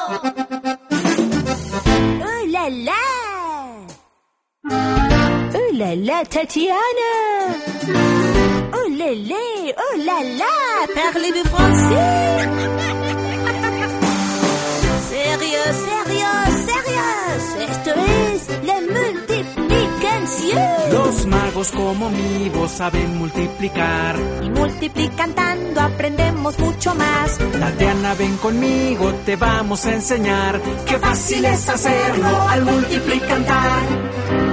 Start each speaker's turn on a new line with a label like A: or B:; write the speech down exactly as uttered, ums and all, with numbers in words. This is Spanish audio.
A: Oh la la! Oh la la, Tatiana! Oh la la! Oh la la! Parlez-vous français? Sérieux, sérieux, sérieux. Esto es la multiplicación.
B: Los magos como mi voz saben multiplicar.
A: Y multiplicando aprendemos mucho más.
B: Tatiana, ven conmigo, te vamos a enseñar. Qué fácil es hacerlo al multiplicar.